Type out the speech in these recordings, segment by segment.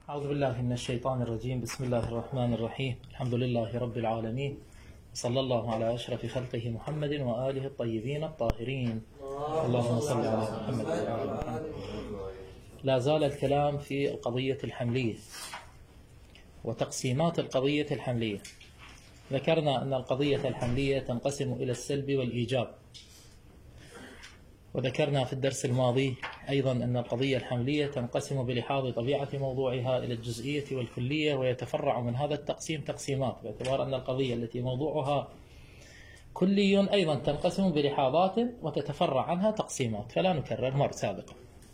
أعوذ بالله من الشيطان الرجيم. بسم الله الرحمن الرحيم. الحمد لله رب العالمين، صلى الله على أشرف خلقه محمد وآله الطيبين الطاهرين. اللهم صل على محمد وآل محمد. لا زال الكلام في القضية الحملية وتقسيمات القضية الحملية. ذكرنا أن القضية الحملية تنقسم إلى السلب والإيجاب، وذكرنا في الدرس الماضي أيضا أن القضية الحملية تنقسم بلحاظ طبيعة موضوعها إلى الجزئية والكلية، ويتفرع من هذا التقسيم تقسيمات، باعتبار أن القضية التي موضوعها كلي أيضا تنقسم بلحاظات وتتفرع عنها تقسيمات، فلا نكرر مر سابقا.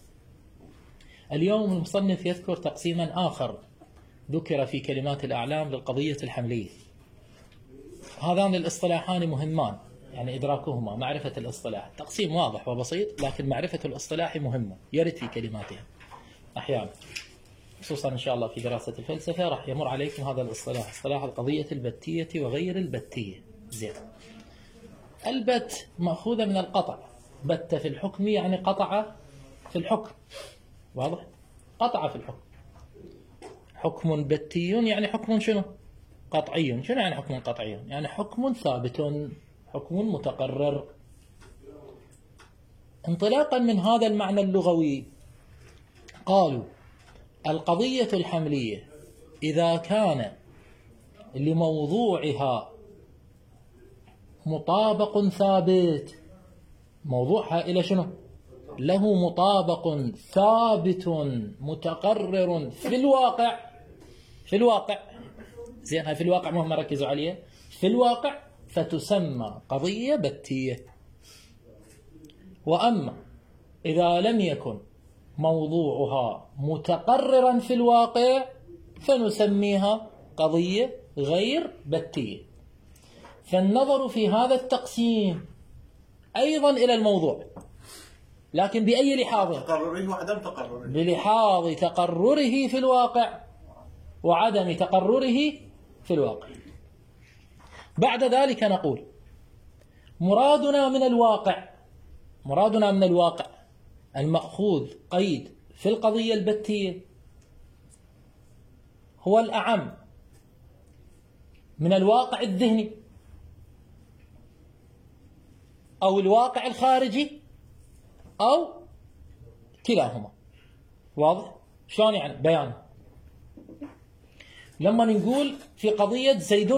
اليوم المصنف يذكر تقسيما آخر ذكر في كلمات الأعلام للقضية الحملية. هذان الاصطلاحان مهمان، يعني إدراكهما، معرفة الاصطلاح. تقسيم واضح وبسيط، لكن معرفة الاصطلاح مهمة، يرد في كلماتها أحيانا، خصوصا إن شاء الله في دراسة الفلسفة راح يمر عليكم هذا الاصطلاح، اصطلاح القضية البتية وغير البتية. زين، البت مأخوذة من القطع، بت في الحكم يعني قطع في الحكم، واضح؟ قطع في الحكم. حكم بتي يعني حكم شنو؟ قطعي. شنو يعني حكم قطعي؟ يعني حكم ثابت، حكم متقرر. انطلاقا من هذا المعنى اللغوي قالوا القضية الحملية إذا كان لموضوعها مطابق ثابت، موضوعها إلى شنو؟ له مطابق ثابت متقرر في الواقع. في الواقع، زين، هاي في الواقع مهمة ركزوا عليها، في الواقع، فتسمى قضية بتية. وأما إذا لم يكن موضوعها متقررا في الواقع فنسميها قضية غير بتية. فالنظر في هذا التقسيم أيضا إلى الموضوع، لكن بأي لحاظ؟ تقرره وعدم تقرره. بلحاظ تقرره في الواقع وعدم تقرره في الواقع. بعد ذلك نقول مرادنا من الواقع المأخوذ قيد في القضية البتية هو الأعم من الواقع الذهني أو الواقع الخارجي أو كلاهما. واضح؟ شلون يعني بيان؟ لما نقول في قضية زيد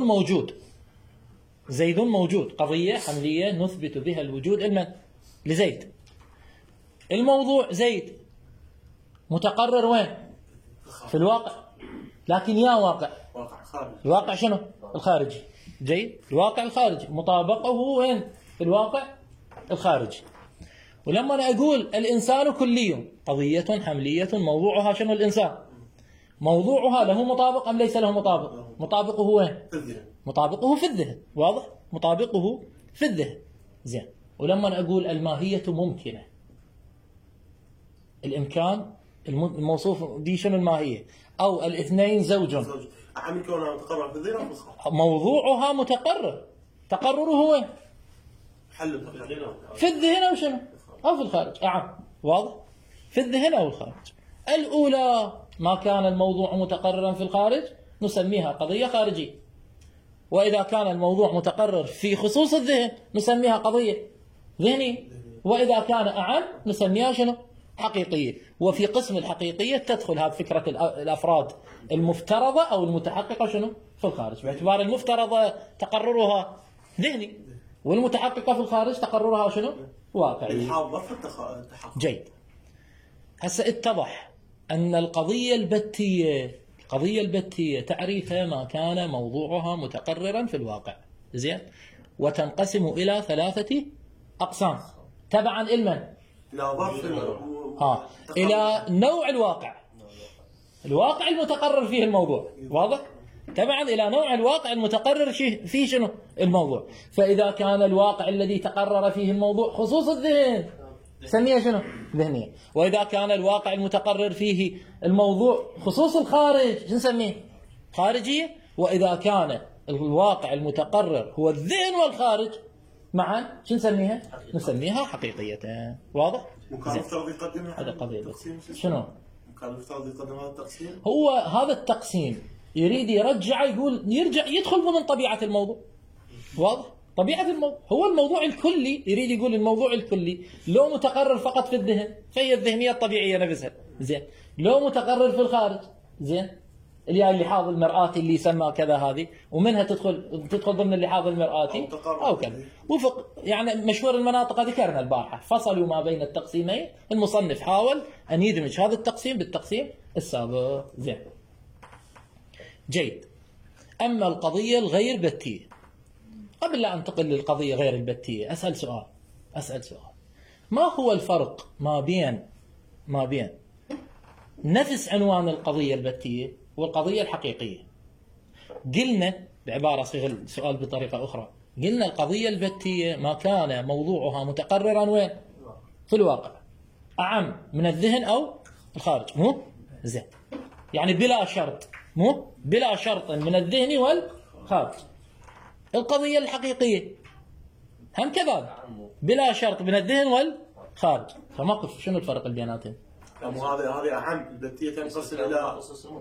موجود، قضية حملية نثبت بها الوجود لزيد. الموضوع زيد متقرر وين؟ في الواقع، لكن يا واقع خارجي. الواقع شنو؟ الخارجي. جيد، الواقع الخارجي مطابقه وين؟ في الواقع الخارجي. ولما أقول الإنسان كلي، قضية حملية موضوعها شنو؟ الإنسان. موضوعها له مطابق أم ليس له مطابق؟ مطابقه وين؟ في الذهن. مطابقه في الذهن. واضح؟ مطابقه في الذهن. زين. ولما أقول الماهية ممكنة، الإمكان الموصوف دي شنو الماهية؟ أو الاثنين زوج. عم كونها متقرر في الذهن أو في الخارج؟ موضوعها متقرر، تقرره وين؟ حل في الذهن أو شنو؟ أو في الخارج. واضح؟ في الذهن أو الخارج. الأولى ما كان الموضوع متقررا في الخارج نسميها قضية خارجية، وإذا كان الموضوع متقرر في خصوص الذهن نسميها قضية ذهنية، وإذا كان أعم نسميها شنو؟ حقيقية. وفي قسم الحقيقية تدخل هذه فكرة الأفراد المفترضة أو المتحققة شنو؟ في الخارج، باعتبار المفترضة تقررها ذهني، والمتحققة في الخارج تقررها شنو؟ واقعي. جيد. هسه اتضح أن القضية البتية تعريفها ما كان موضوعها متقررا في الواقع. زين. وتنقسم إلى 3 أقسام تبعا إلى نوع الواقع المتقرر فيه الموضوع. واضح؟ تبعا إلى نوع الواقع المتقرر فيه شنو؟ الموضوع. فإذا كان الواقع الذي تقرر فيه الموضوع خصوص الذهن نسميها شنو؟ ذهنية. وإذا كان الواقع المتقرر فيه الموضوع خصوص الخارج نسميه خارجية. وإذا كان الواقع المتقرر هو الذهن والخارج معا شو نسميها؟ نسميها حقيقية. واضح؟ ممكن نفترض يقدم هذا قضية شنو؟ كان يفترض يقدم هذا التقسيم. هو هذا التقسيم يريد يرجع، يقول يرجع يدخل ضمن طبيعة الموضوع. واضح؟ طبيعة الموضوع هو الموضوع الكلي، يريد يقول الموضوع الكلي لو متقرر فقط في الذهن فهي الذهنية الطبيعية نفسها، زين. لو متقرر في الخارج، زين، اللحاظ المرآتي اللي يسمى كذا هذه، ومنها تدخل ضمن اللحاظ المرآتي أو كذا. وفق يعني مشهور المناطق ذكرنا البارحة، فصلوا ما بين التقسيمين، المصنف حاول أن يدمج هذا التقسيم بالتقسيم السابق، زين. جيد. أما القضية الغير بتية، قبل لا أنتقل للقضية غير البتية أسأل سؤال. ما هو الفرق ما بين نفس عنوان القضية البتية والقضية الحقيقية؟ قلنا بعبارة صيغ السؤال بطريقة أخرى، قلنا القضية البتية ما كان موضوعها متقررا وين؟ في الواقع، أعم من الذهن أو الخارج، مو؟ زين. يعني بلا شرط، مو؟ بلا شرط من الذهن والخارج. القضية الحقيقية هم كذلك بلا شرط من الذهن والخارج. فموقف شنو الفرق بيناتهم؟ هذه أعم، البتية تنقسم إلى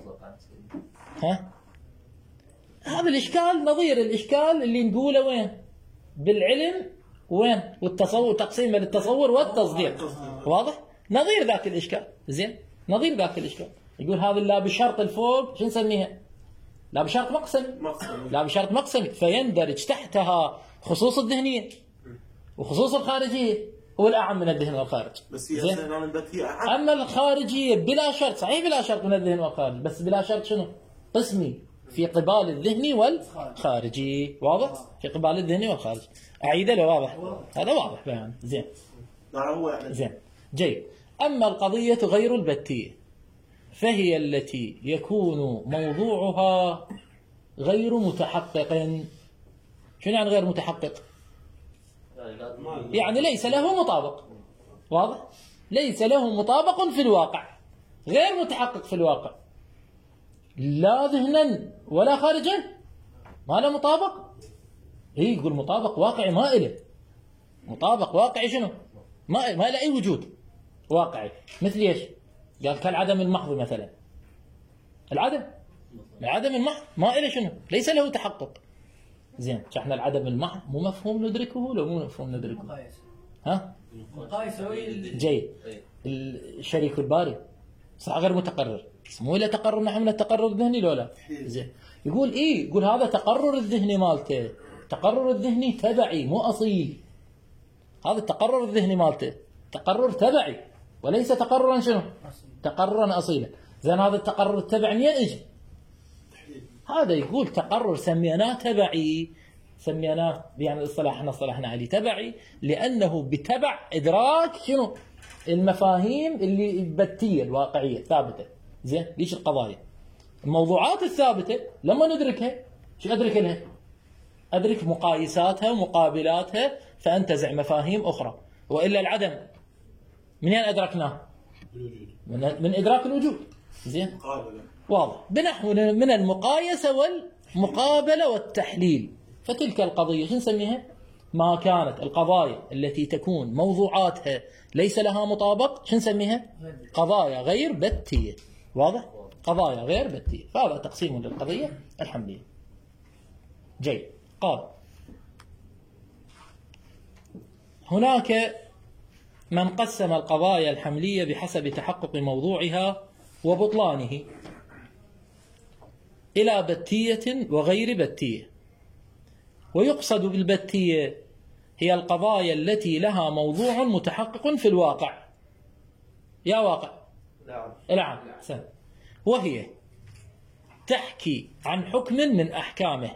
هذا الإشكال نظير الإشكال اللي نقوله وين؟ بالعلم وين؟ والتصور، تقسيم للتصور والتصديق. واضح؟ نظير ذاك الإشكال، زين؟ نظير ذاك الإشكال. يقول هذا لا بشرط الفوق شو نسميها؟ لا بشرط مقسم. لا بشرط مقسم، فيندرج تحتها خصوص الذهنية وخصوص الخارجية، هو الأعم من الذهن والخارج. بس هي البتية أعم. أما الخارجية بلا شرط، صحيح بلا شرط من الذهن والخارج، بس بلا شرط شنو؟ قسمي في قبال الذهني والخارجي. واضح؟ في قبال الذهني والخارجي. أعيده لو واضح؟ هذا واضح بيان. زين. زين. جيد. أما القضية غير البتية فهي التي يكون موضوعها غير متحقق. شنو يعني غير متحقق؟ يعني ليس له مطابق. واضح؟ ليس له مطابق في الواقع، غير متحقق في الواقع، لا ذهنا ولا خارجا، ما له مطابق. يقول مطابق واقعي ما إله مطابق واقعي. شنو؟ ما له أي وجود واقعي. مثل ايش؟ قال كالعدم المحض مثلا. العدم المحض ما إله شنو؟ ليس له تحقق. زين. احنا العدم المحض مو مفهوم ندركه لو مو مفهوم ندركه؟ ها؟ جيد. الشريك الباري صح غير متقرر، مو له تقرر نحن من التقرر الذهني لو لا؟ زين. يقول ايه؟ يقول هذا تقرر الذهني مالته، تقرر الذهني تبعي مو اصيل. هذا التقرر الذهني مالته تقرر تبعي وليس تقررا شنو؟ تقررا اصيلا. زين. هذا التقرر التبعي منين اجى؟ هذا يقول تقرر سميناه تبعي، سميناه يعني احنا اصطلحنا عليه تبعي لانه بتبع ادراك شنو؟ المفاهيم اللي البتيه الواقعيه ثابته. زين. ليش القضايا الموضوعات الثابته لما ندركها شو ادرك لها؟ ادرك مقايساتها ومقابلاتها فانتزع مفاهيم اخرى. والا العدم منين ادركناه؟ من ادراك الوجود. زين. واضح. بنحو من المقايسه والمقابله والتحليل. فتلك القضيه شو نسميها؟ ما كانت القضايا التي تكون موضوعاتها ليس لها مطابق شو نسميها؟ قضايا غير بتيه. واضح؟ قضايا غير بتيه. فهذا تقسيم للقضيه الحمليه. جيد. قال هناك من قسم القضايا الحمليه بحسب تحقق موضوعها وبطلانه إلى بتية وغير بتية. ويقصد بالبتية هي القضايا التي لها موضوع متحقق في الواقع. يا واقع؟ نعم. وهي تحكي عن حكم من أحكامه.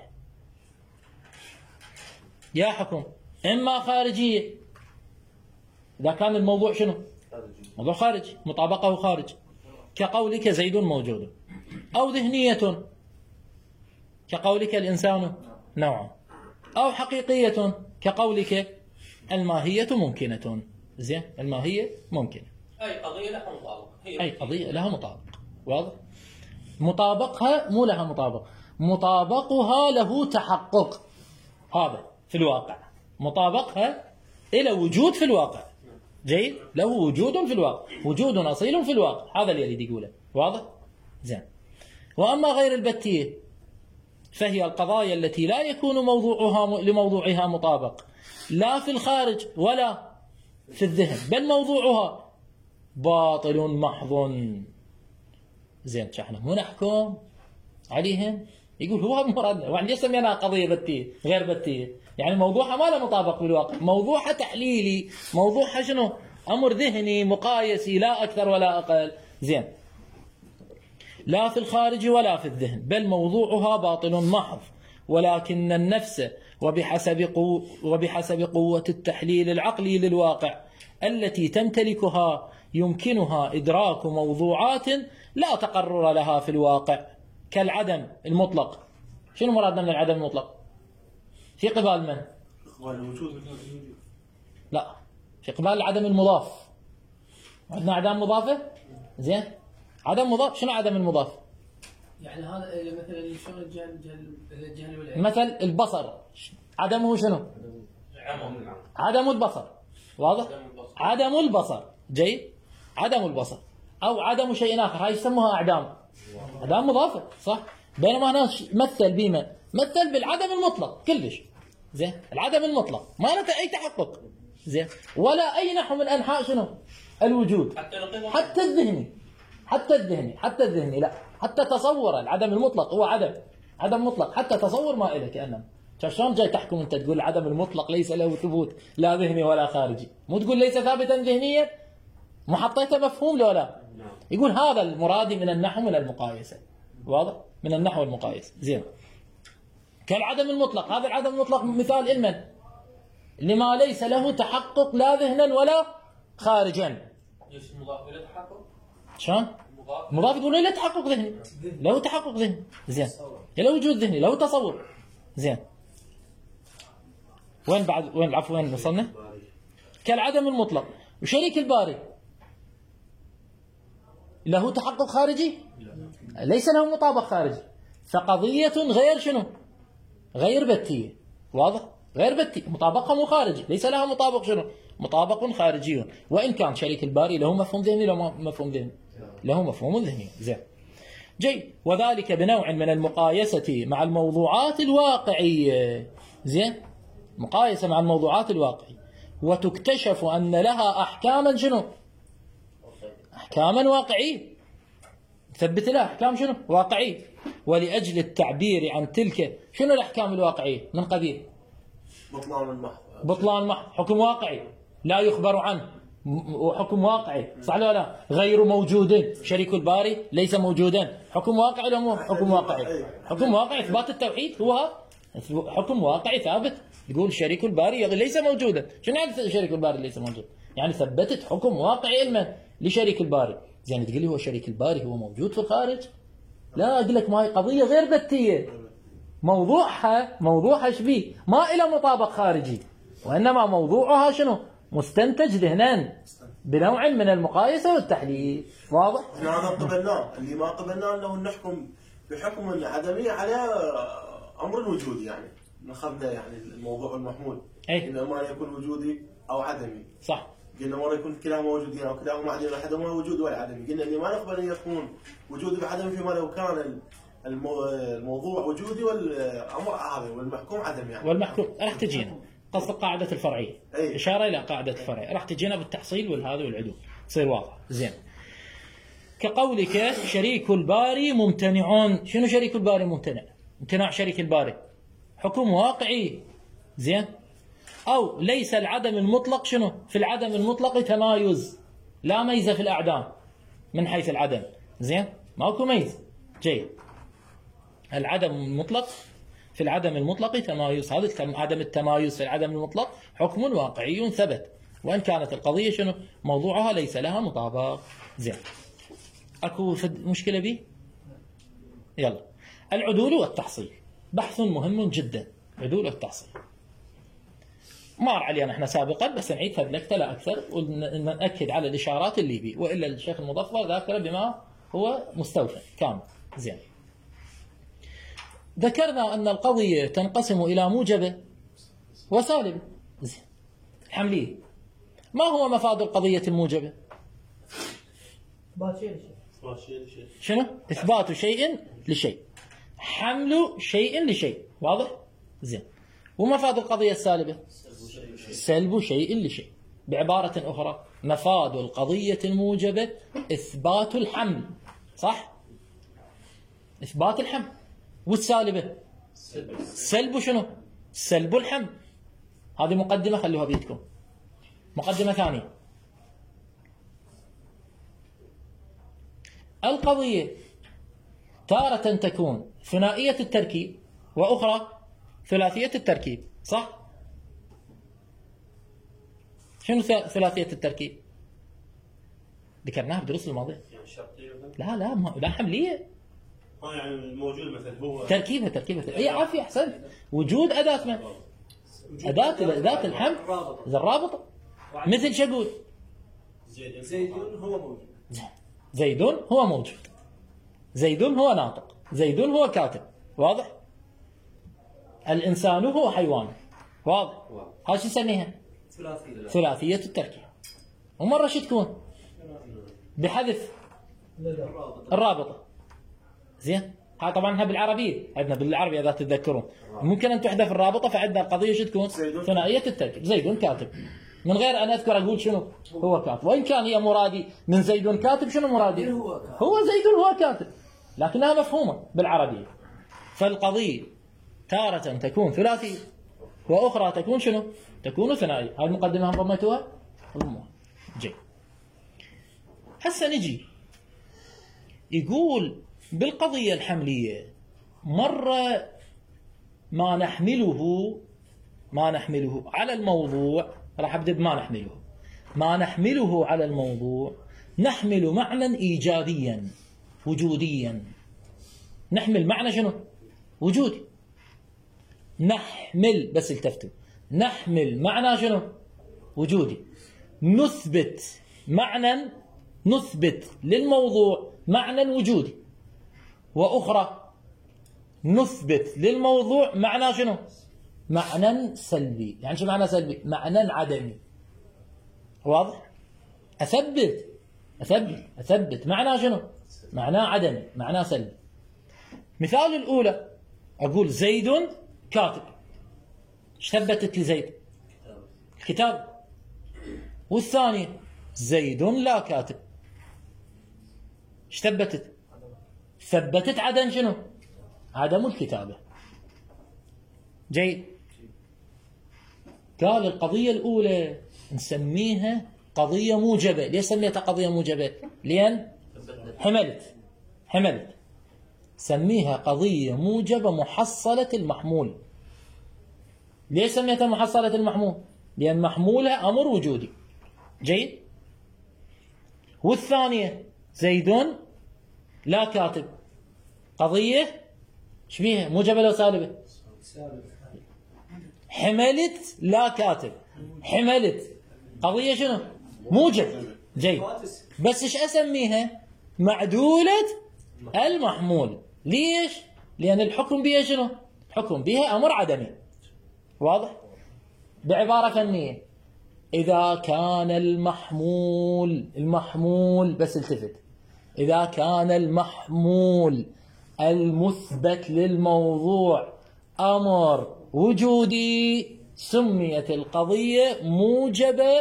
يا حكم إما خارجية إذا كان الموضوع شنو؟ موضوع خارجي، مطابقه خارج، كقولك زيد موجود. أو ذهنية كقولك الإنسان نوع. أو حقيقية كقولك الماهية ممكنة. زين. الماهية ممكنة. أي قضية لها مطابق. أي قضية لها مطابق. واضح؟ مطابقها مو لها مطابق، مطابقها له تحقق. هذا في الواقع مطابقها إلى وجود في الواقع. جيد، له وجود في الواقع، وجود أصيل في الواقع، هذا اللي يريد يقوله. واضح؟ زين. وأما غير البتية فهي القضايا التي لا يكون لموضوعها مطابق لا في الخارج ولا في الذهن، بل موضوعها باطل محض. زين، احنا مو نحكم عليهم، يقول هو مرادنا، وعندي سميناها قضية بتية غير بتية، يعني موضوعها ما له مطابق بالواقع، موضوعها تحليلي، موضوعها شنو؟ أمر ذهني مقايسي لا أكثر ولا أقل. زين، لا في الخارج ولا في الذهن، بل موضوعها باطل محض، ولكن النفس وبحسب قوة التحليل العقلي للواقع التي تمتلكها يمكنها إدراك موضوعات لا تقرر لها في الواقع، كالعدم المطلق. شنو مرادنا من العدم المطلق؟ في قبال من؟ قبال الوجود. لا، في قبال العدم المضاف. عندنا أعدام مضافة؟ زين، عدم مضاف. شنو عدم المضاف؟ يعني هذا مثلا شلون الجهل والعلم؟ مثل البصر، عدمه شنو؟ عدم البصر. واضح؟ عدم البصر. جيد، عدم البصر أو عدم شيء آخر، هاي يسموها أعدام، أعدام مضافة، صح؟ بينما هنا مثل بما مثل بالعدم المطلق كلش. زين، العدم المطلق ما له أي تحقق، زين، ولا أي نحو من أنحاء شنو؟ الوجود، حتى الذهني، حتى الذهني لا، حتى تصور العدم المطلق هو عدم مطلق، حتى تصور ما إله كأنه. شلون جاي تحكم أنت تقول العدم المطلق ليس له ثبوت لا ذهني ولا خارجي، مو تقول ليس ثابتا ذهنيا، مو حطيته مفهوم لو لا؟ يقول هذا المراد من النحو من المقايسة. واضح؟ من النحو المقايسة. زين، كالعدم المطلق، هذا العدم المطلق مثال المن لما ليس له تحقق لا ذهنا ولا خارجا. مضاف الى تحقق. شلون؟ مضاف يقول له تحقق ذهني، له تحقق ذهني. زين، له وجود ذهني، له تصور. زين، وين بعد؟ وين العفو؟ وين وصلنا؟ كالعدم المطلق. وشريك الباري له تحقق خارجي؟ ليس له مطابق خارجي، فقضية غير شنو؟ غير بتية. واضح؟ غير بتية، مطابقها مو خارجي، ليس لها مطابق شنو؟ مطابق خارجي، وإن كان شريك الباري له مفهوم ذهني، له مفهوم ذهني، له مفهوم ذهني. زين، جيد، وذلك بنوع من المقايسة مع الموضوعات الواقعية. زين، مقايسة مع الموضوعات الواقعية، وتكتشف أن لها أحكاما شنو؟ أحكاما واقعية، ثبت لها أحكام شنو؟ واقعية. ولأجل التعبير عن تلك شنو الأحكام الواقعية من قبيل؟ بطلان المحض. بطلان محض، حكم واقعي لا يخبر عنه، وحكم واقعي، صح ولا لا؟ غير موجود، شريك الباري ليس موجودا، حكم واقعي ولا مو حكم واقعي؟ حكم واقعي، إثبات التوحيد هو حكم واقعي ثابت. يقول شريك الباري ليس موجودا، شنو يعني شريك الباري ليس موجود؟ يعني ثبتت حكم واقعي علما لشريك الباري. زين، تقول لي هو شريك الباري هو موجود في الخارج؟ لا، أقول لك ما هي قضية غير بتية، موضوعها شبيه ما إلى مطابق خارجي، وإنما موضوعها شنو؟ مستنتج ذهنا بنوع من المقايسة والتحليل. واضح؟ هذا قبلناه، اللي ما قبلناه انه نحكم بحكم العدمية على امر الوجود، يعني اخذنا يعني الموضوع المحمول، انه ما يكون وجودي او عدمي. صح، قلنا مرة يكون كلاهما موجودين او كلاهما عدمي، احدهما وجود والعدمي. قلنا اللي ما نقبل ان يكون وجودي بعدمي فيما لو كان الموضوع وجودي والامر هذا والمحكوم عدمي، يعني والمحكوم راح تجينا قصد قاعدة الفرعية، إشارة إلى قاعدة الفرعية، راح تجينا بالتحصيل والهذا والعدول تصير واضح. زين، كقولك شريك الباري ممتنعون. شنو شريك الباري ممتنع؟ امتناع شريك الباري حكم واقعي. زين، أو ليس العدم المطلق شنو؟ في العدم المطلق تمايز، لا ميزة في الأعدام من حيث العدم. زين، ماكو ميزة. جيد، العدم المطلق في العدم المطلق تمايز، هذا عدم التمايز في العدم المطلق حكم واقعي ثبت، وإن كانت القضية شنو؟ موضوعها ليس لها مطابق. زين، أكو مشكلة به؟ يلا، العدول والتحصيل بحث مهم جدا. عدول والتحصيل مر علينا احنا سابقا، بس نعيد فدلكته لا أكثر، ونأكد على الإشارات اللي بي، وإلا الشيخ المظفر ذاكر بما هو مستوفى كامل. زين، ذكرنا أن القضية تنقسم إلى موجبة وسالبة. زين، حملية. ما هو مفاد القضية الموجبة؟ شنو؟ إثبات شيء لشيء، حمل شيء لشيء. واضح؟ زين. ومفاد القضية السالبة؟ سلب شيء لشيء. بعبارة أخرى، مفاد القضية الموجبة إثبات الحمل، صح؟ إثبات الحمل. والسالبة سلب شنو؟ سلب الحمل. هذه مقدمة، خلوها بيدكم. مقدمة ثانية، القضية تارة تكون ثنائية التركيب وأخرى ثلاثية التركيب، صح؟ شنو ثلاثية التركيب؟ ذكرناها بالدروس الماضية. يعني شرطية لا حملية. يعني الموجود مثلا هو تركيبها اي عافية، احسنت. وجود أداة من؟ أداة الحمل الرابطة. مثل شو أقول؟ زيد هو موجود. زيد هو موجود، زيد هو ناطق، زيد هو كاتب. واضح؟ الإنسان هو حيوان. واضح؟ هاي شو نسميها؟ ثلاثية التركيب. ومرة شو تكون؟ بحذف الرابطة. زين؟ هاي طبعا بالعربية، عندنا بالعربي إذا تتذكرون ممكن أن تحذف الرابطة، فعندنا القضية شو تكون؟ ثنائية التركيب. زيد كاتب، من غير أن أذكر أقول شنو؟ هو كاتب. وإن كان هي مرادي من زيد كاتب، شنو مرادي؟ هو زيد هو كاتب، لكنها مفهومة بالعربية. فالقضية تارة تكون ثلاثية وأخرى تكون شنو؟ تكون ثنائية. هاي المقدمة هم ضميتوها؟ ضموها. جيد. هسه نجي يقول بالقضية الحملية مرة ما نحمله على الموضوع. راح أبدأ ما نحمله على الموضوع نحمل معنى إيجابيا وجوديا. نحمل معنى شنو؟ وجودي. نحمل، بس التفتوا، نحمل معنى شنو؟ وجودي. نثبت للموضوع معنى وجودي، وأخرى نثبت للموضوع معنى شنو؟ معنى سلبي. يعني شو معنى سلبي؟ معنى عدمي. واضح؟ أثبت معنى شنو؟ معنى عدمي، معنى سلبي. مثال الأولى أقول زيد كاتب. ايش ثبتت لزيد؟ الكتاب. والثانية زيد لا كاتب. ايش ثبتت؟ ثبتت عدم شنو؟ عدم الكتابة. جيد. قال القضية الأولى نسميها قضية موجبة. ليش سميتها قضية موجبة؟ لأن حملت. سميها قضية موجبة محصلة المحمول. ليش سميتها محصلة المحمول؟ لأن محمولها أمر وجودي. جيد. والثانية زيد لا كاتب، قضية شبيها؟ موجبة لو سالبة؟ حملت لا كاتب، حملت قضية شنو؟ موجب. جيد. بس ايش اسميها؟ معدولة المحمول. ليش؟ لأن الحكم بها شنو؟ الحكم بها أمر عدمي. واضح؟ بعبارة فنية، إذا كان المحمول بس التفت، إذا كان المحمول المثبت للموضوع أمر وجودي سميت القضية موجبة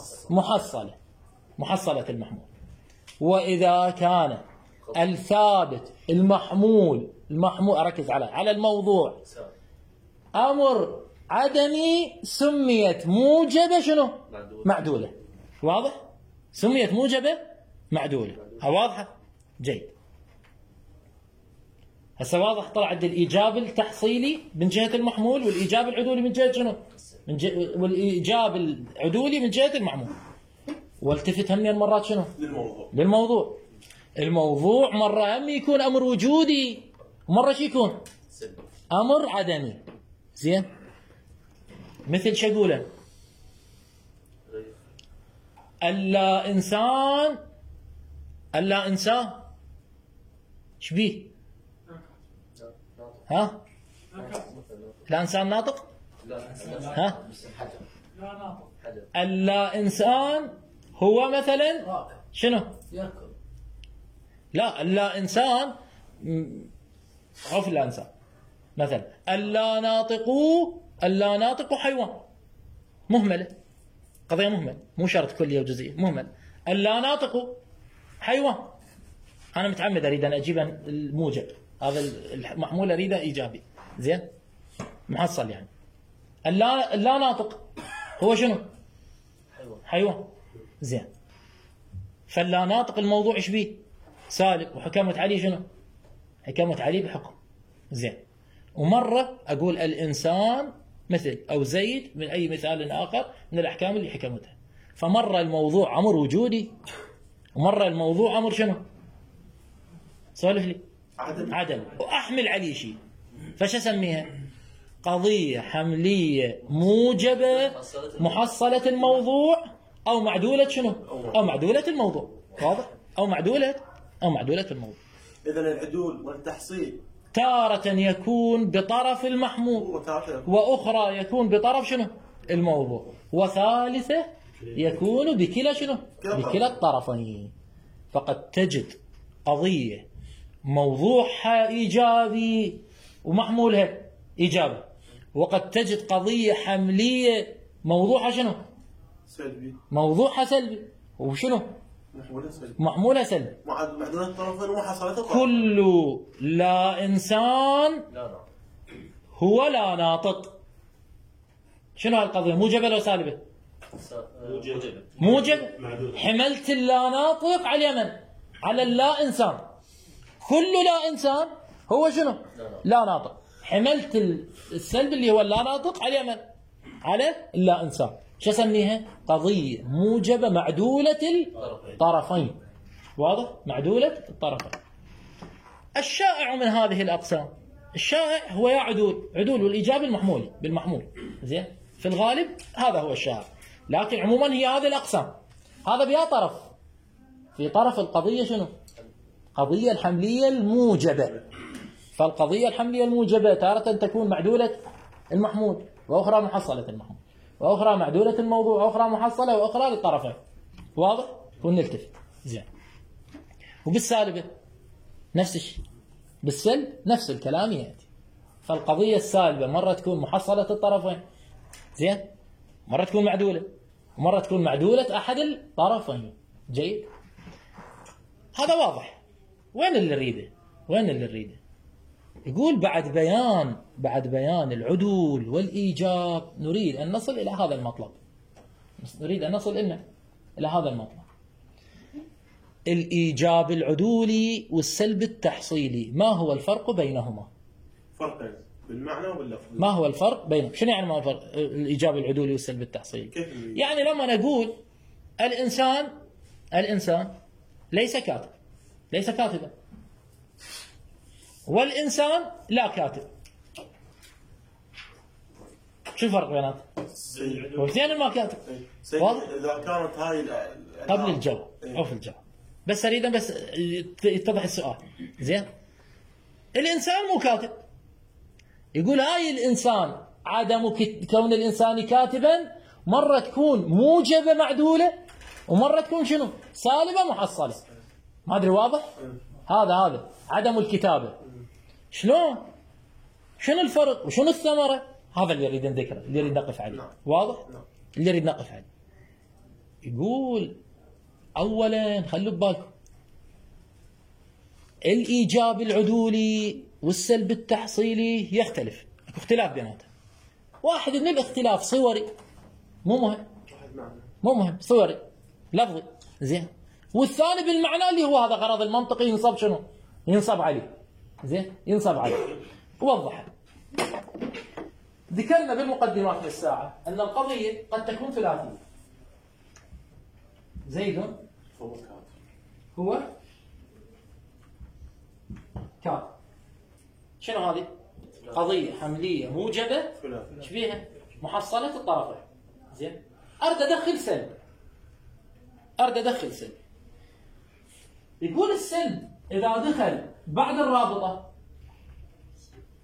محصلة المحمول. وإذا كان الثابت المحمول أركز على الموضوع أمر عدمي سميت موجبة شنو؟ معدولة. واضح؟ سميت موجبة معدولة. واضحة؟ جيد. هسه واضح. طلع عند الإيجاب التحصيلي من جهة المحمول، والإيجاب العدولي من جهة شنو؟ والإيجاب العدولي من جهة المحمول. والتفت هم مرات شنو؟ للموضوع. الموضوع مرة هم يكون أمر وجودي، ومرة شو يكون؟ أمر عدمي. زين. مثل شو أقوله؟ ألا إنسان شبيه؟ ها؟ لا إنسان ناطق؟ ها؟ اللا إنسان هو مثلا راكب شنو؟ يركض. لا، اللا إنسان عرف اللا إنسان مثلا اللا ناطق حيوان، مهملة، قضية مهملة، مو شرط كلية وجزئية، مهملة. اللا ناطق حيوان، أنا متعمد أريد أن أجيب الموجب، هذا المحمول أريده إيجابي، زين، محصل يعني. اللا ناطق هو شنو؟ حيوان، زين. فاللا ناطق الموضوع ايش بيه؟ سالب، وحكمت عليه شنو؟ حكمت عليه بحكم، زين. ومرة أقول الإنسان مثل أو زيد من أي مثال آخر من الأحكام اللي حكمتها. فمرة الموضوع أمر وجودي، ومرة الموضوع أمر شنو؟ سولف لي. عدم. وأحمل عليه شيء، فش أسميها؟ قضية حملية موجبة محصلة الموضوع، أو معدولة شنو؟ أو معدولة الموضوع، واضح؟ أو معدولة الموضوع. إذا العدول والتحصيل تارة يكون بطرف المحمول، وأخرى يكون بطرف شنو؟ الموضوع، وثالثة يكون بكلا شنو؟ بكلا الطرفين. فقد تجد قضية موضوعها إيجابي ومحمولها إيجابي، وقد تجد قضية حملية موضوعها شنو؟ سلبي. موضوعها سلبي، وشنو؟ محمولها سلبي. معدولة الطرفين وحصلت كل لا إنسان هو لا ناطق. شنو هالقضية؟ موجبة لو سالبة؟ موجب. حملت اللا ناطق على اليمن، على اللا إنسان. كل لا إنسان هو شنو؟ لا ناطق. حملت السلب اللي هو اللا ناطق على اليمن، على اللا إنسان. شو اسميها؟ قضية موجبة معدولة الطرفين، واضح؟ معدولة الطرفين. الشائع من هذه الأقسام، الشائع هو يا عدول والإيجاب المحمول بالمحمول، زين؟ في الغالب هذا هو الشائع، لكن عموما هي هذه الأقسام. هذا بيا طرف، في طرف القضية شنو؟ قضية الحملية الموجبة. فالقضية الحملية الموجبة تارة تكون معدولة المحمول، وأخرى محصلة المحمول، وأخرى معدولة الموضوع، وأخرى محصلة، وأخرى للطرفين، واضح؟ ونلتفت، زين. وبالسالبة نفس الشيء، بالسلب نفس الكلام يأتي. فالقضية السالبة مرة تكون محصلة الطرفين، زين، مرة تكون معدولة، ومرة تكون معدولة أحد الطرفين، جيد. هذا واضح. وين اللي نريده؟ يقول بعد بيان العدول والإيجاب نريد أن نصل إلى هذا المطلب. إلى هذا المطلب. الإيجاب العدولي والسلب التحصيلي، ما هو الفرق بينهما؟ فرق بالمعنى واللفظ. ما هو الفرق بينهم؟ شنو يعني ما هو الفرق الإيجاب العدولي والسلب التحصيلي؟ يعني لما نقول الإنسان ليس كاتبا، والإنسان لا كاتب، شو الفرق بيناتهم؟ واثنين ما كاتب. إذا كانت هاي قبل الجواب أو في الجواب، بس أريد بس يتضح السؤال، زين. الإنسان مو كاتب، يقول هاي الإنسان عدم كون الإنسان كاتبا مرة تكون موجبة معدولة، ومرة تكون شنو؟ سالبة محصلة. ما أدري واضح؟ هذا عدم الكتابة. شنو الفرق وشنو الثمرة؟ هذا اللي يريد نذكره، اللي يريد نقف عليه، واضح؟ اللي يريد نقف عليه. يقول أولا خلوا ببالكم، الإيجاب العدولي والسلب التحصيلي يختلف، اختلاف بيناتهم. واحد من الاختلاف صوري، مو مهم صوري لفظي، زين. والثاني بالمعنى اللي هو هذا غرض المنطقي ينصب شنو؟ ينصب عليه، زين، ينصب عليه. وضح. ذكرنا بالمقدمات في الساعة أن القضية قد تكون ثلاثية. زيد هو كاتب. شنو هذه؟ قضية حملية موجبة، ايش فيها؟ محصلة الطرفين، زين. أرد أدخل سلب. يقول السلب إذا دخل بعد الرابطة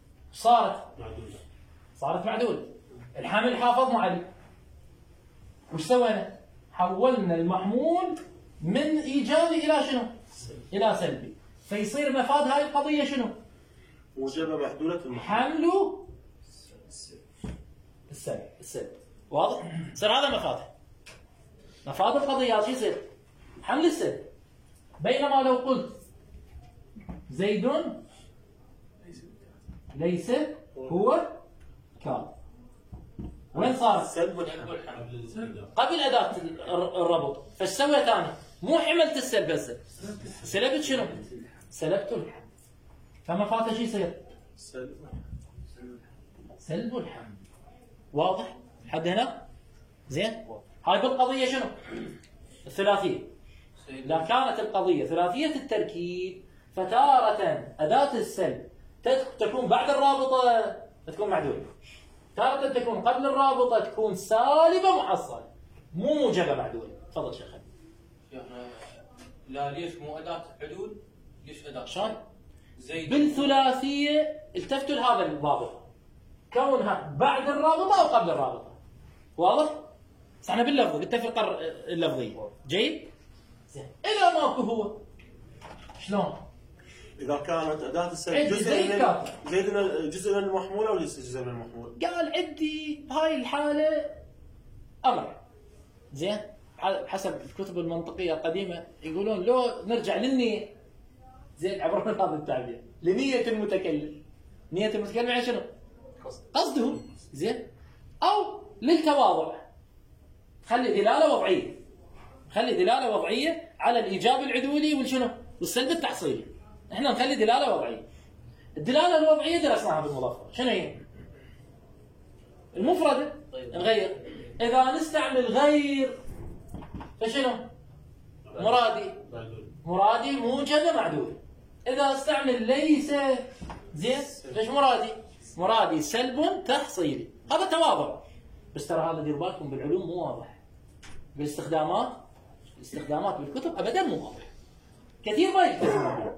صارت معدولة. الحمل حافظنا عليه، وش سوينا؟ حولنا المحمول من ايجابي الى شنو؟ الى سلبي. فيصير مفاد هاي القضيه شنو؟ موجبه محدوده المحمول. حمله السلب. واضح؟ يصير هذا مفادها. مفاد القضيات شو يصير؟ حمل السلب. بينما لو قلت زيد ليس هو كاظم، وين صارت؟ سلب والحمل. قبل أداة الربط. فايش سويت أنا؟ مو حملت السلب هسه، سلبت شنو؟ سلبت الحمل. فمفاته شو يصير؟ سلب الحمل. واضح؟ لحد هنا؟ زين؟ هاي بالقضية شنو؟ الثلاثية. إذا كانت القضية ثلاثية التركيب فتارة أداة السلب تكون بعد الرابطة تكون معدولة، تارة تكون قبل الرابطة تكون سالبة محصلة، مو موجبة معدولة. تفضل شيخ. شيخنا لا ليش مو أداة حدود؟ ليش أداة؟ شلون؟ زيد بالثلاثية التفتوا لهذا الضابط، كونها بعد الرابطة أو قبل الرابطة. واضح؟ بس احنا باللفظ بالتفرقة اللفظية. جيد؟ زين. إذا ماكو هو شلون؟ اذا كانت اداه السلب عندي جزء زيد من كاتب. جزء من المحمول او ليس جزء من المحمول؟ قال عندي بهاي الحالة أمر. زين؟ حسب الكتب المنطقية القديمة يقولون لو نرجع للنية، زين، يعبرون هذا التعبير لنية المتكلم. نية المتكلم يعني شنو؟ قصده. زين؟ أو للتواضع، خلي دلالة وضعية، خلي دلالة وضعية على الإيجاب العدولي والشنو؟ والسلب التحصيلي. احنا نخلي دلالة وضعية. الدلالة الوضعية درسناها بالمظفر، شنو هي؟ المفردة نغير. إذا نستعمل غير فشنو؟ مرادي موجبة معدولة. إذا استعمل ليس، زين، ليش مرادي سلب تحصيلي. هذا تواضع. بس ترى هذا دير بالكم بالعلوم مو واضح. بالاستخدامات بالكتب أبدا مو واضح. كثير ما يكتبون.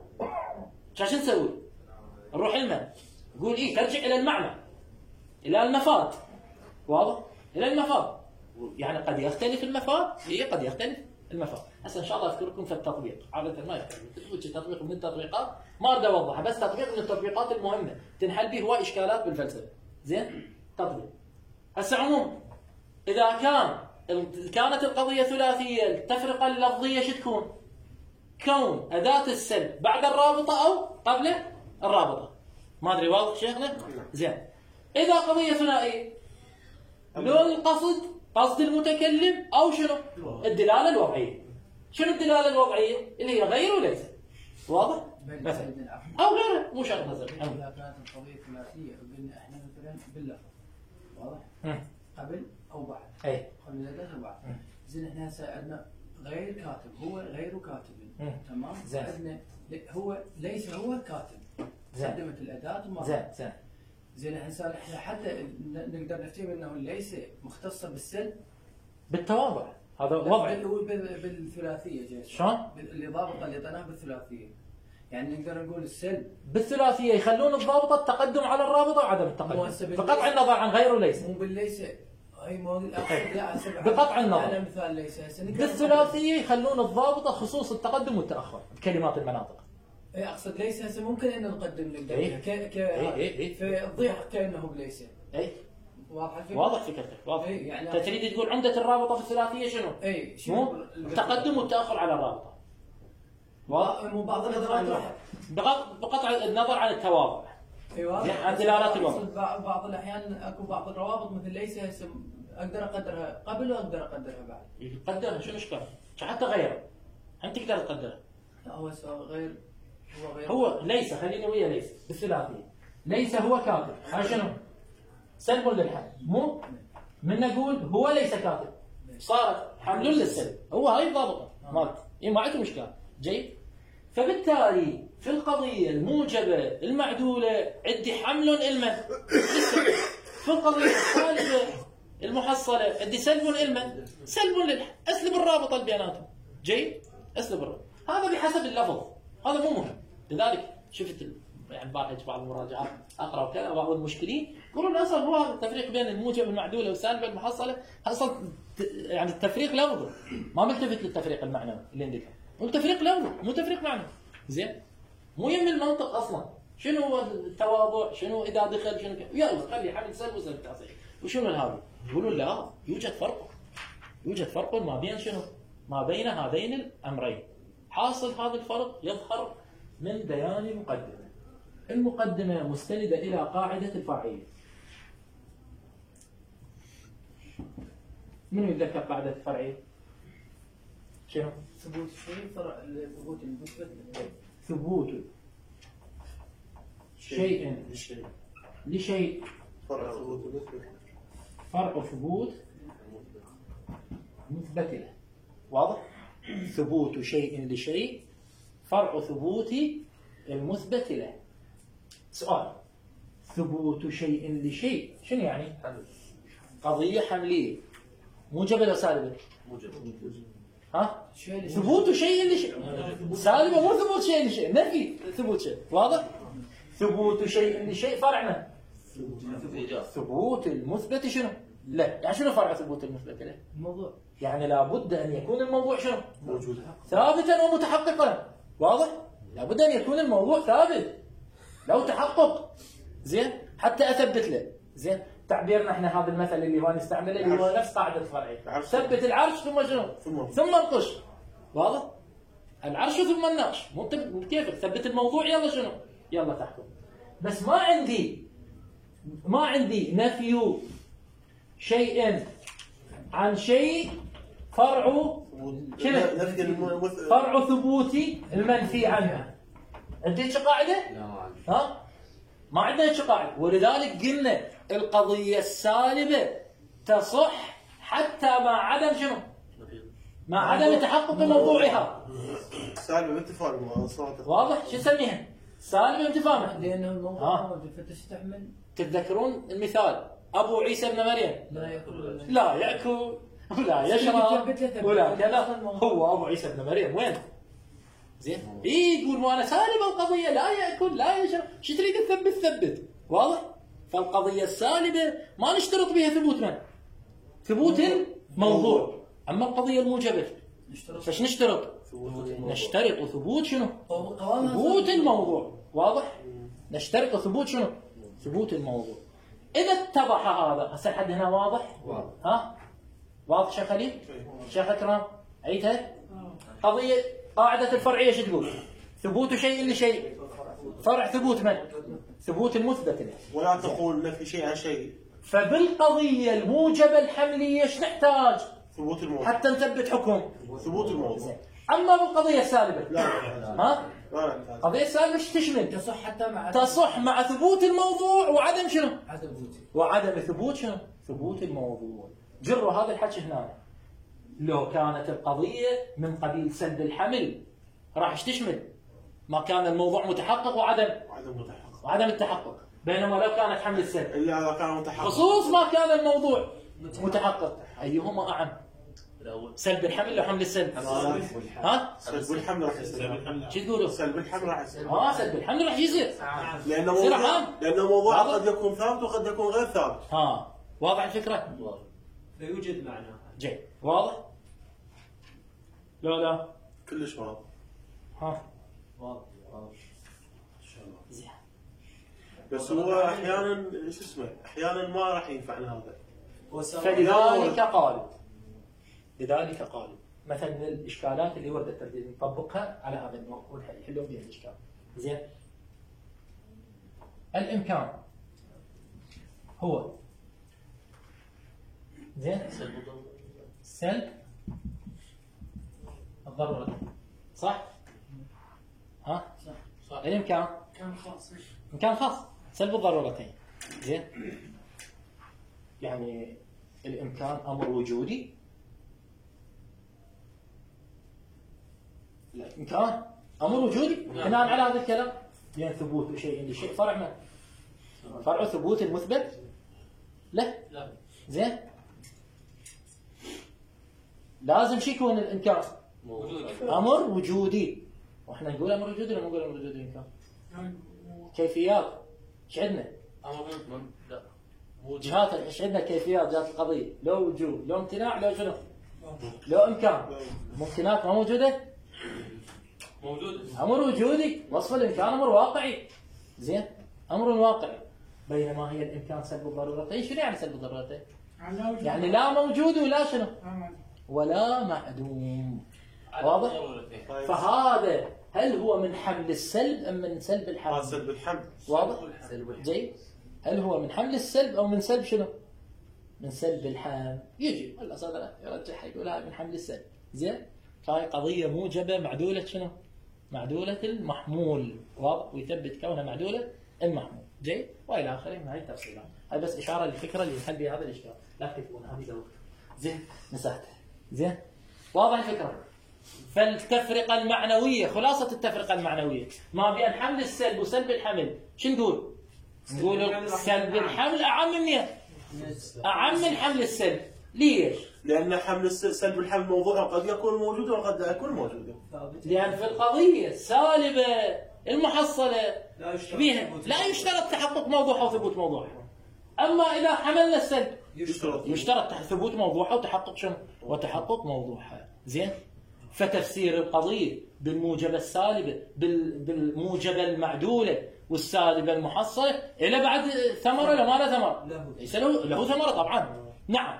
شو نسوي؟ نروح لمن؟ نقول إيه؟ ترجع إلى المعنى، إلى المفاد. واضح؟ إلى المفاد. يعني قد يختلف المفاد، قد يختلف المفاد. هسه ان شاء الله اذكركم في التطبيق، عاده ما يختلف تطبيق من التطبيقات، ما اريد اوضحها، بس تطبيق من التطبيقات المهمه تنحل به هواي اشكالات بالفلسفه. زين؟ تطبيق. هسه عموما اذا كانت القضيه ثلاثيه، التفرقه اللفظيه شو تكون؟ كون اداه السلب بعد الرابطه او قبل الرابطه. ما ادري واضح شيخنا؟ زين. اذا قضيه ثنائيه لو القصد قصد المتكلم او شنو؟ الدلاله الوضعيه. شنو الدلاله الوضعيه؟ اللي هي غير وليس. واضح؟ مثلا او غيره، مو شرط مثلا. اذا كانت القضيه ثلاثيه وقلنا احنا مثلا باللفظ، واضح؟ قبل او بعد. اي قبل الاداه وبعد. زين احنا هسه عندنا غير كاتب، هو غير كاتب. تمام؟ زين. عندنا هو ليس هو كاتب. زين. قدمت الاداه الماضيه. زين. زين احنا حتى نقدر نفتهم انه ليس مختصه بالسلب بالتواضع. هذا وضع بالثلاثيه جاي. شلون؟ اللي ضابطه اللي طناها بالثلاثيه. يعني نقدر نقول السلب بالثلاثيه يخلون الضابطه التقدم على الرابطه وعدم التقدم بقطع النظر عن غير وليس. مو بالليس. اي مو بقطع النظر. على مثال ليس. بالثلاثيه يخلون الضابطه خصوص التقدم والتاخر بكلمات المناطق. اي اقصد ليس هسه ممكن ان نقدم نقدر إيه. في الضيح كانه بليس. اي واضح فكرتك واضح. إيه يعني انت تريد تقول عمده الرابطه في الثلاثيه شنو؟ اي مو التقدم والتاخر على الرابطه. مو بعض النظرات بقطع النظر عن التواضع. ايوه عن دلالات الوضع. بعض الاحيان اكو بعض الروابط مثل ليس هسه اقدر اقدرها قبل واقدر اقدرها بعد. قدرها شو المشكله؟ حتى غيره انت تقدر تقدرها. لا هو غير هو ليس، خليني ويا ليس بالثلاثيه. ليس هو كاتب، هاي شنو؟ سلب للحمل. مو من نقول هو ليس كاتب صارت حمل للسلب. هو هاي الضابطه مالت. ما عندكم اشكال. جيد؟ فبالتالي في القضيه الموجبه المعدوله عندي حمل المن في القضيه السالبه المحصله عندي سلب المن سلب للحمل. اسلب الرابطه اللي بيناتهم. جيد؟ اسلب الرابطه. هذا بحسب اللفظ، هذا مو مهم. لذلك شفت يعني باحث بعض المراجعات اقرا وكذا بعض المشكلين يقولون اصلا هو التفريق بين الموجب المعدوله والسالبه المحصله اصلا يعني التفريق لفظي ما ملتفت للتفريق المعنوي اللي عندك. والتفريق لفظي مو تفريق معنوي. زين مو يم المنطق اصلا. شنو هو التواضع؟ شنو اذا دخل؟ شنو يلا خلي حمل سلب وسلب تعصيب. وشنو هذا؟ يقولون لا يوجد فرق. يوجد فرق ما بين شنو؟ ما بين هذين الامرين. حاصل هذا الفرق يظهر من بيان المقدمه. المقدمه مستنده الى قاعده الفاعليه. من يتذكر قاعده الفرعيه؟ شنو؟ ثبوت الشيء فرع ثبوت المثبت ثبوت شيء لشيء فرع ثبوت مثبت له. واضح؟ ثبوت شيء لشيء فرع ثبوت المثبت له. سؤال: ثبوت شيء لشيء شنو يعني؟ قضية حملية موجبة ولا سالبة؟ موجب. ها؟ ثبوت شيء لشيء سالبة مو ثبوت شيء لشيء، نفي ثبوت شيء. واضح؟ ثبوت شيء لشيء فرع من؟ ثبوت المثبت شنو؟ لا، يعني شنو فرع ثبوت المثبت له؟ الموضوع يعني لابد ان يكون الموضوع شنو؟ موجود ثابتا ومتحققا. واضح؟ لابد ان يكون الموضوع ثابت. لو تحقق زين حتى اثبت له. زين تعبيرنا احنا هذا المثل اللي هو نستعمله اللي هو نفس قاعده الفرعيه. ثبت العرش ثم شنو؟ ثم انقش. واضح؟ العرش ثم النقش. مو كيف ثبت الموضوع يلا شنو؟ يلا تحكم. بس ما عندي نفي شيء عن شيء فرع شنو؟ فرع ثبوت المنفي عنه. عندي هيك قاعده؟ ها؟ ما عندنا هيك قاعده، ولذلك قلنا القضيه السالبه تصح حتى مع عدم شنو؟ مع عدم تحقق موضوعها. سالبه بانتفاء صوتك. واضح؟ شو نسميها؟ سالبه بانتفاء. لانه الموضوع موجود فتستحمل. تتذكرون المثال ابو عيسى ابن مريم لا ياكل ولا يشرب ولا كذا. هو ابو عيسى ابن مريم وين؟ زين يقول وانا سالبه القضيه لا ياكل لا يشرب. شو تريد تثبت؟ ثبت. واضح؟ فالقضيه السالبه ما نشترط بها ثبوت من؟ ثبوت الموضوع. اما القضيه الموجبه فايش نشترط؟ نشترط ثبوت شنو؟ ثبوت الموضوع. واضح؟ نشترط ثبوت شنو؟ ثبوت الموضوع. اذا اتضح هذا هسه لحد هنا واضح؟ ها؟ واضح شيخ خليل؟ شيخ اكرم؟ عيدها؟ قضيه قاعده الفرعيه شو تقول؟ ثبوت شيء لشيء فرع ثبوت من؟ ثبوت المثبت له. ولا تقول نفي شيء عن شيء. فبالقضيه الموجبه الحمليه ايش نحتاج؟ ثبوت الموضوع حتى نثبت حكم. ثبوت الموضوع. اما بالقضيه السالبه لا ها؟ لا القضيه السالبه ايش تشمل؟ تصح حتى مع تصح مع ثبوت الموضوع وعدم شنو؟ عدم ثبوت. وعدم ثبوت شنو؟ ثبوت الموضوع. جروا هذا الحكي هنا. لو كانت القضيه من قبيل سلب الحمل راح ايش تشمل؟ ما كان الموضوع متحقق وعدم التحقق. بينما لو كانت حمل السلب الا اذا كان متحقق خصوص ما كان الموضوع متحقق. ايهما اعم؟ سلب الحمل لو حمل السلب؟ ها؟ سلب الحمل راح يصير. شو تقولوا؟ سلب الحمل راح يصير. سلب الحمل راح يصير. لانه موضوع قد يكون ثابت وقد يكون غير ثابت. واضح الفكره؟ فيوجد معنى. جيد. واضح؟ لا كلش واضح. واضح. زين. بس هو احيانا شو اسمه؟ احيانا ما راح ينفعنا هذا. لذلك قالوا مثلا من الاشكالات اللي وردت ترديد نطبقها على هذا النوع ونحلون بها الاشكال. زين. الامكان هو زين سلب الضرورة. صح؟ ها؟ صح. الامكان امكان خاص سلب الضرورتين. زين. يعني الامكان امر وجودي. الامكان امر وجودي بناء على هذا الكلام. يعني ثبوت شيء لشيء فرع من؟ فرع ثبوت المثبت لا. زين. لازم شو يكون الامكان؟ امر وجودي. واحنا نقول امر وجودي ولا ما نقول امر وجودي الامكان؟ كيفيات ايش عندنا؟ امر لا مو جهات ايش عندنا كيفيات جهات القضيه؟ لو وجود، لو امتناع، لو شنو؟ لو امكان. ممكنات ما موجوده؟ موجود. امر وجودي، وصف الامكان امر واقعي. زين؟ امر واقعي. بينما هي الامكان سلب الضرورتين، شنو يعني سلب الضرورتين؟ يعني لا موجود ولا شنو؟ ولا معدوم. واضح؟ فهذا هل هو من حمل السلب ام من سلب الحمل؟ سلب الحمل. واضح؟ جيد؟ هل هو من حمل السلب او من سلب شنو؟ من سلب الحمل. يجي الاصل يرجحها يقولها من حمل السلب. زين؟ فهي قضيه موجبه معدوله شنو؟ معدوله المحمول. واضح؟ ويثبت كونها معدوله المحمول. جيد؟ والى اخره من هذه التفصيلات. هذه بس اشاره للفكره اللي يحل بها هذا الاشكال. لا تكتبون هذه زوجته. زين؟ مساحته. زين؟ واضح الفكره؟ فالتفرقه المعنويه، خلاصه التفرقه المعنويه ما بين حمل السلب وسلب الحمل، شو نقول؟ نقول سلب الحمل اعم من اعم من حمل السلب. ليش؟ لان حمل سلب الحمل موضوع قد يكون موجودا وقد لا يكون موجودا. لان في القضيه السالبه المحصله لا يشترط تحقق موضوعها وثبوت موضوعها. اما اذا حملنا السلب يشترط ثبوت موضوعها وتحقق شنو؟ وتحقق موضوعها. زين؟ فتفسير القضيه بالموجبه السالبه بالموجبه المعدوله والسالبه المحصله الى بعد ثمره ولا ما له ثمره؟ ليس له ثمره طبعا. نعم.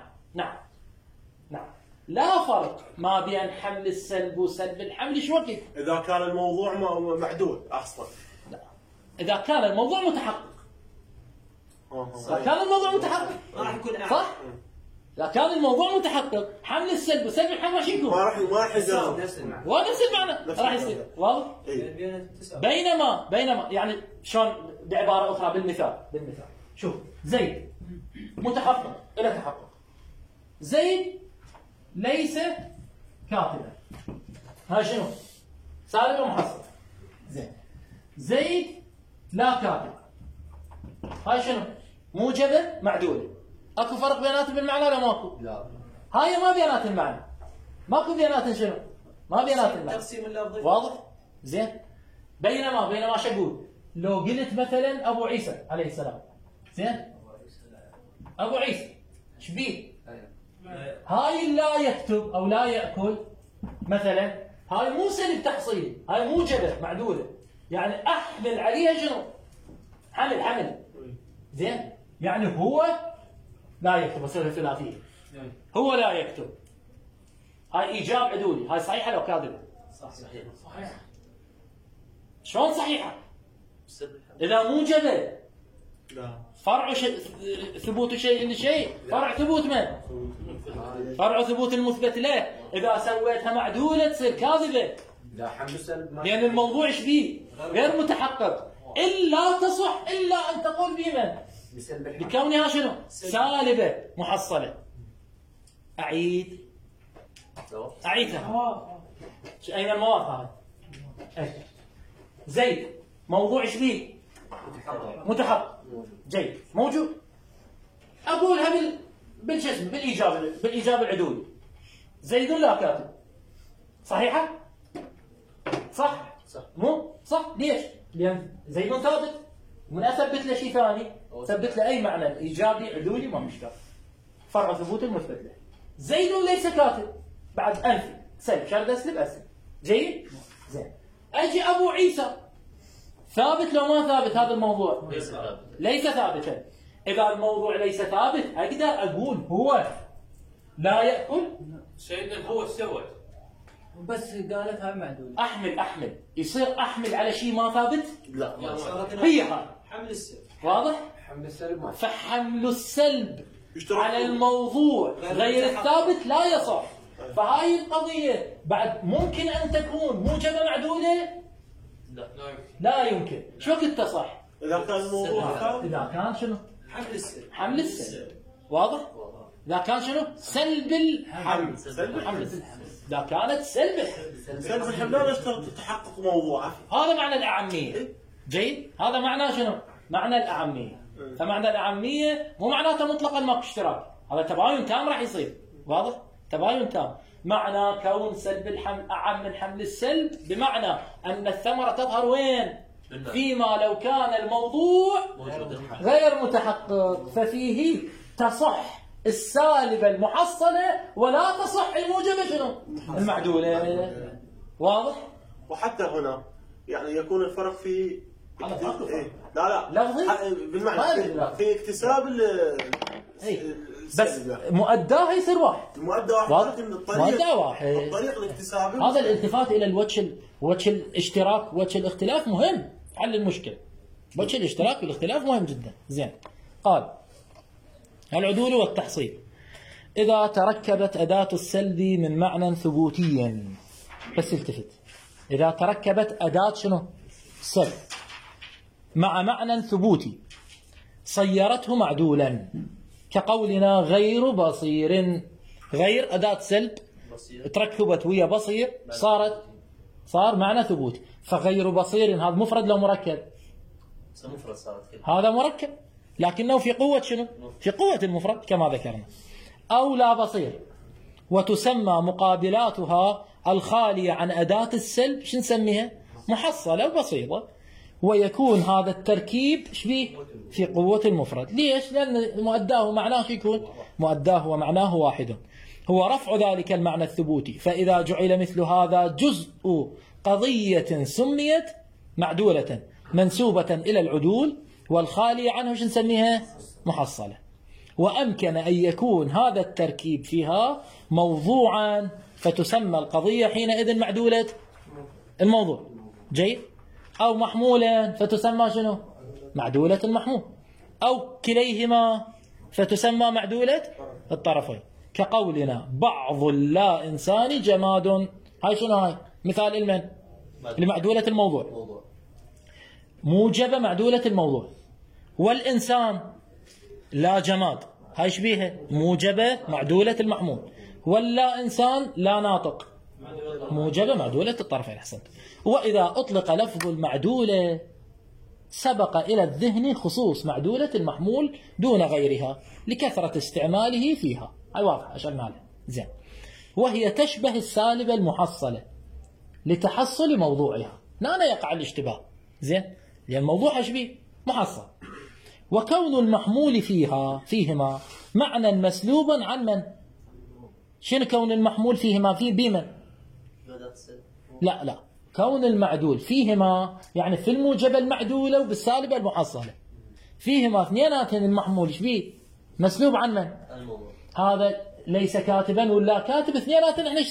لا فرق ما بين حمل السلب وسلب الحمل. شو وقت؟ اذا كان الموضوع معدول اصلا. لا. اذا كان الموضوع متحقق. إذا كان الموضوع متحقق راح يكون أعلى. صح؟ إذا كان الموضوع متحقق حمل السلب وسلب الحمل راح يكون ما راح يجاوب نفس المعنى. ونفس المعنى راح يصير. واضح؟ بينما يعني شلون بعباره اخرى بالمثال شوف زيد متحقق الى تحقق. زيد ليس كاتبا. هاي شنو؟ سالب ومحصل. زين. زيد لا كاتب. هاي شنو؟ موجبه معدوله. اكو فرق بيناتهم بالمعنى ولا ماكو؟ لا. هاي ما بينات المعنى. ماكو بيناتهم شنو؟ ما بينات المعنى. تقسيم اللفظي. واضح؟ زين؟ بينما شو اقول؟ لو قلت مثلا ابو عيسى عليه السلام. زين؟ ابو عيسى ايش بيه؟ هاي لا يكتب او لا ياكل مثلا، هاي مو سلب تحصيل، هاي موجبه معدوله. يعني احمل عليها شنو؟ حمل. زين؟ يعني هو لا يكتب. اصير ثلاثيه. هو لا يكتب. هاي ايجاب عدولي. هاي صحيحه لو كاذبه؟ صحيح. شلون صحيحه؟ اذا موجبه لا. فرع ثبوت شيء لشيء، فرع ثبوت من؟ فرع ثبوت المثبت له. اذا سويتها معدوله تصير كاذبه. لا حمل السلب. لان الموضوع ايش فيه؟ غير متحقق. الا تصح الا ان تقول بمن؟ بكونها شنو؟ سالبه محصله. اعيدها. اين المواقع؟ زيد موضوع ايش فيه؟ متحقق. جيد موجود. اقولها بالجسم بالايجاب العدولي. زيد لا كاتب. صحيحه؟ صح. مو صح. ليش؟ لان زيد ثابت. من اثبت له شيء ثاني ثبت له اي معنى ايجابي عدولي ما مشكله. فرع ثبوت المثبت له. زيد ليس كاتب. بعد انفي سلب شرد اسلب اسلب. جيد؟ زين. اجي ابو عيسى ثابت لو ما ثابت هذا الموضوع؟ ليس ثابتا. اذا الموضوع ليس ثابت اقدر اقول هو لا ياكل. سيدنا هو سوت بس قالت هاي معدوله. احمل يصير احمل على شيء ما ثابت؟ لا. هي هاي. حمل السلب. واضح؟ حمل السلب. فحمل السلب على الموضوع غير الثابت لا يصح. فهاي القضيه بعد ممكن ان تكون موجبه معدوله؟ لا يمكن. شو وقت تصح؟ اذا كان الموضوع ثابت. اذا كان شنو؟ حمل السلب. واضح؟ اذا كان شنو؟ سلب الحمل. اذا كانت سلب الحمل لا يشترط تحقق موضوعه. هذا معنى الاعميه. جيد؟ هذا معناه شنو؟ معنى الاعميه. فمعنى الاعميه مو معناته مطلقا ماكو اشتراك. هذا تباين تام راح يصير. واضح؟ تباين تام. معنى كون سلب الحمل اعم من حمل السلب بمعنى ان الثمره تظهر وين؟ فيما لو كان الموضوع غير متحقق ففيه تصح السالبة المحصلة ولا تصح الموجبة شنو؟ المعدولة. واضح؟ وحتى هنا يعني يكون الفرق في هذا فرق. إيه؟ لا لفظي؟ بالمعنى في اكتساب بس مؤداه يصير واحد. المؤدى واحد، واضح؟ لكن مؤداه واحد. الطريق الاكتسابي هذا الالتفات الى وجه الاشتراك، وجه الاختلاف مهم حل المشكله. وجه الاشتراك والاختلاف مهم جدا. زين. قال العدول والتحصيل اذا تركبت اداه السلب من معنى ثبوتي، بس التفت، اذا تركبت اداه شنو؟ سلب مع معنى ثبوتي صيرته معدولا، كقولنا غير بصير. غير أداة سلب تركبت ويا بصير صار معنى ثبوتي. فغير بصير هذا مفرد لو مركب؟ مفرد صارت هذا مركب لكنه في قوة شنو؟ في قوة المفرد كما ذكرنا. أو لا بصير وتسمى مقابلاتها الخالية عن أداة السلب شو نسميها؟ محصلة وبسيطة. ويكون هذا التركيب شبيه في قوة المفرد. ليش؟ لأن مؤداه معناه يكون مؤداه ومعناه واحد، هو رفع ذلك المعنى الثبوتي. فإذا جعل مثل هذا جزء قضية سميت معدولة منسوبة إلى العدول والخالية عنه شو نسميها؟ محصلة. وأمكن أن يكون هذا التركيب فيها موضوعا فتسمى القضية حينئذ معدولة الموضوع. جيد. أو محمولا فتسمى شنو؟ معدولة المحمول. أو كليهما فتسمى معدولة الطرفين، كقولنا بعض اللا إنسان جماد. هاي شنو هاي؟ مثال المن؟ لمعدولة الموضوع. موجبة معدولة الموضوع. والإنسان لا جماد، هاي شبيهة موجبة معدولة المحمول. واللا إنسان لا ناطق، موجبة معدولة الطرفين. أحسنت. وإذا أطلق لفظ المعدولة سبق إلى الذهن خصوص معدولة المحمول دون غيرها لكثرة استعماله فيها. هاي واضحة أشرنا لها. زين. وهي تشبه السالبة المحصلة لتحصل موضوعها. هنا يقع الاشتباه. زين. لأن الموضوع شبيه محصل. وكون المحمول فيهما معنى مسلوبا عن من؟ شنو كون المحمول فيهما؟ في بمن؟ لا كون المعدول فيهما يعني في الموجبة المعدولة وبالسالبة المحصلة. فيهما اثنيناتهم المحمول شبيه؟ مسلوب عن من؟ هذا ليس كاتبا ولا كاتب، اثنيناتهم احنا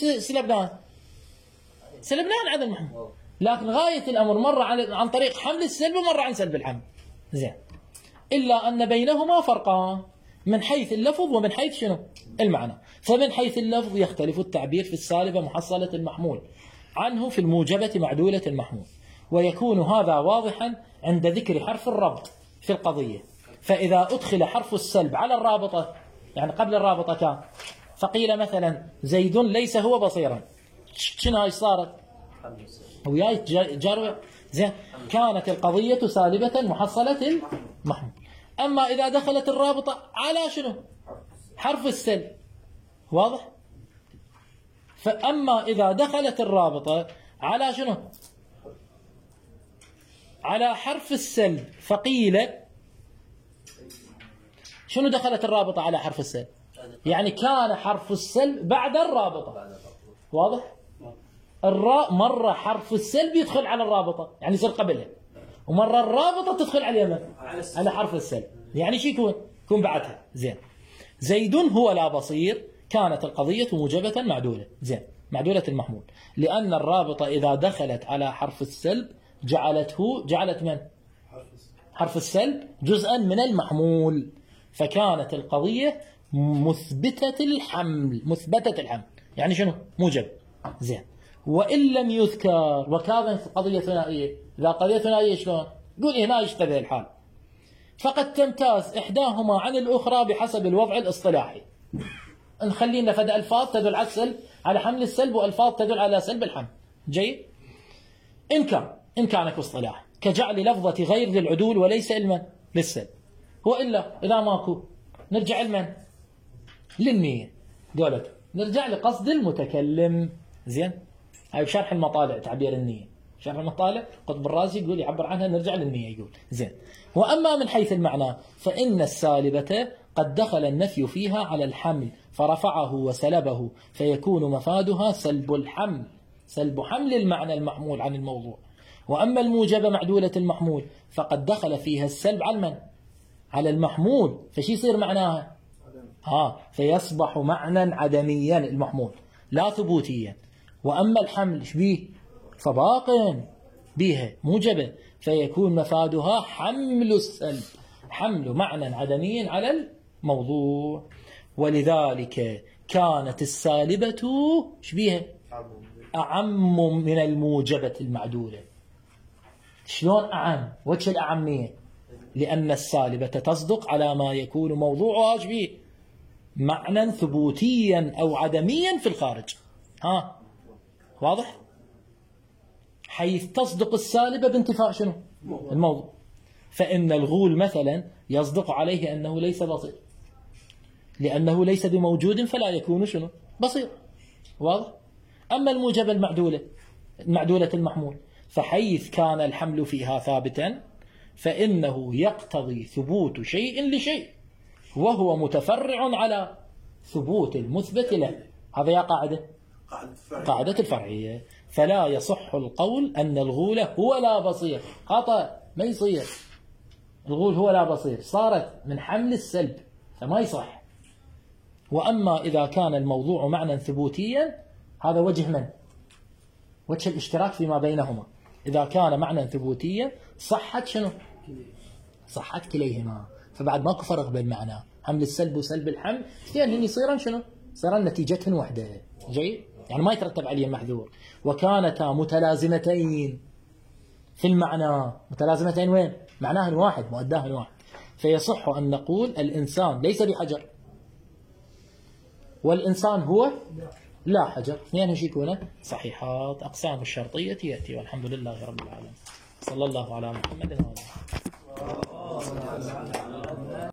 سلبناه عن المحمول. لكن غاية الأمر مرة عن طريق حمل السلب ومرة عن سلب الحمل. زين. إلا أن بينهما فرقان من حيث اللفظ ومن حيث شنو؟ المعنى. فمن حيث اللفظ يختلف التعبير في السالبة محصلة المحمول عنه في الموجبة معدولة المحمول. ويكون هذا واضحا عند ذكر حرف الربط في القضية. فإذا أدخل حرف السلب على الرابطة، يعني قبل الرابطة كان، فقيل مثلا زيد ليس هو بصيرا، شنو هاي صارت؟ وياي جار. زين. كانت القضية سالبة محصلة المحمول. أما إذا دخلت الرابطة على شنو؟ حرف السلب. واضح؟ فأما إذا دخلت الرابطة على شنو؟ على حرف السلب، فقيل شنو دخلت الرابطة على حرف السلب؟ يعني كان حرف السلب بعد الرابطة. واضح؟ مرة حرف السلب يدخل على الرابطة يعني يصير قبلها، ومرة الرابطة تدخل على اليمن على حرف السلب. يعني شو يكون بعدها. زين. زيد هو لا بصير كانت القضية موجبة معدولة. زين. معدولة المحمول، لأن الرابطة إذا دخلت على حرف السلب جعلت من؟ حرف السلب جزءا من المحمول، فكانت القضية مثبتة الحمل. يعني شنو؟ موجب. زين. وإن لم يذكر، وكانت قضية ثنائية. إذا قضية ثنائية شلون؟ قول هنا يشتبه الحال. فقد تمتاز إحداهما عن الأخرى بحسب الوضع الاصطلاحي. نخلينا فد ألفاظ تدل على السلب على حمل السلب، وألفاظ تدل على سلب الحمل. جيد. إن كان اصطلاح كجعل لفظة غير للعدول وليس علما للسلب. وإلا إذا ماكو نرجع لمن؟ للنية. قالت نرجع لقصد المتكلم. زين. هاي بشرح المطالع تعبير النية. شرح المطالع قطب الرازي يقول يعبر عنها نرجع للنية يقول زين. وأما من حيث المعنى فإن السالبة قد دخل النفي فيها على الحمل فرفعه وسلبه فيكون مفادها سلب الحمل، سلب حمل المعنى المحمول عن الموضوع. وأما الموجبة معدولة المحمول فقد دخل فيها السلب على من؟ على المحمول، فشي يصير معناها؟ فيصبح معنى عدميا المحمول لا ثبوتيا. وأما الحمل ايش بيه؟ فباق بها موجبة فيكون مفادها حمل السلب، حمل معنى عدمي على الموضوع. ولذلك كانت السالبة ايش بيها؟ أعم من الموجبة المعدولة. شلون أعم؟ وجه الأعمية لأن السالبة تصدق على ما يكون موضوعها ايش بيه؟ معنى ثبوتيا أو عدميا في الخارج. واضح؟ حيث تصدق السالبة بانتفاء شنو؟ الموضوع. فإن الغول مثلا يصدق عليه أنه ليس بصير، لأنه ليس بموجود فلا يكون شنو؟ بصير. واضح؟ أما الموجبة المعدولة المحمول فحيث كان الحمل فيها ثابتا فإنه يقتضي ثبوت شيء لشيء وهو متفرع على ثبوت المثبت له. هذا يا قاعدة الفرعية. فلا يصح القول أن الغول هو لا بصير، خطأ، ما يصير. الغول هو لا بصير صارت من حمل السلب فما يصح. وأما إذا كان الموضوع معنى ثبوتيا هذا وجه من؟ وجه الاشتراك فيما بينهما. إذا كان معنى ثبوتيا صحت شنو؟ صحت كليهما، فبعد ماكو فرق بين معنى حمل السلب وسلب الحمل، اثنين يصيرن شنو؟ صيرن نتيجتهن وحده. جيد؟ يعني ما يترتب عليه محذور. وكانتا متلازمتين في المعنى. متلازمتين وين؟ معناهن واحد، مؤداهن واحد. فيصح أن نقول الإنسان ليس بحجر والإنسان هو لا حجر، اثنين ايش يكون؟ صحيحات. أقسام الشرطية يأتي. والحمد لله رب العالمين. صلى الله على محمد وعلى آله.